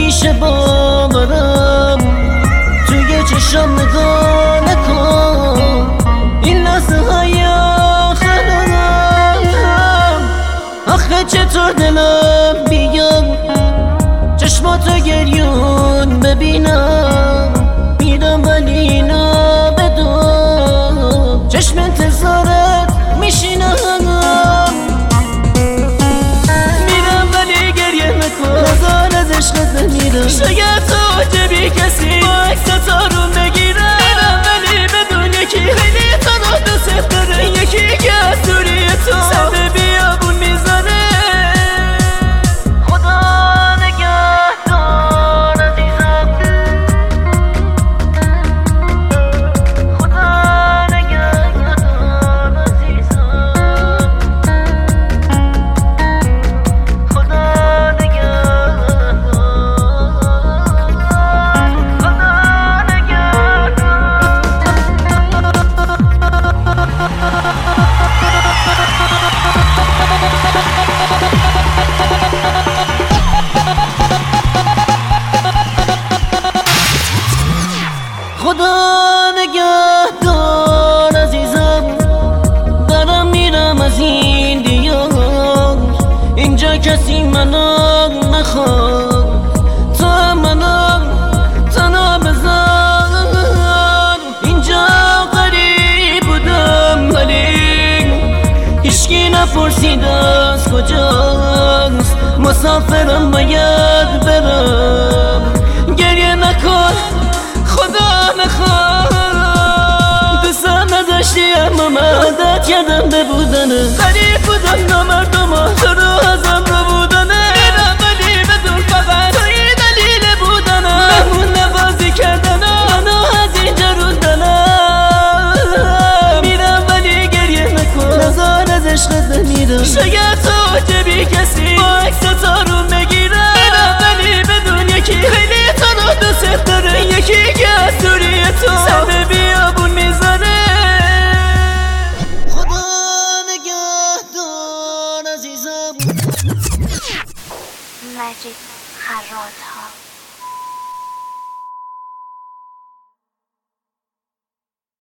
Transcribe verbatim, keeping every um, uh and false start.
نمیشه باورم توی چشم نگاه نکن این لحظه های آخرم. آخه چطور دلم بیام چشماتو گریون ببینم میرم ولی نابدم چشم انتظارت میشینم میرم ولی گریه نکن نزار از عشقت بمیرم شاید تو عجبی کسی با عکست آروم بگیرم میرم ولی بدون یکی خیلی تو رو دوست داره یکی که از دوری تو سر به بیابون میزنه. خدا نگهدار عزیزم دارم میرم از این دیار اینجا کسی منو نخواد تو منو تنها بذار اینجا غریب بودم ولی هیچکی نپرسید از کجاست مسافرم باید برم گریه نکن خدا نخواد دوستم نداشتی اما من عادت کردم به بودنه غریب بودم نامردم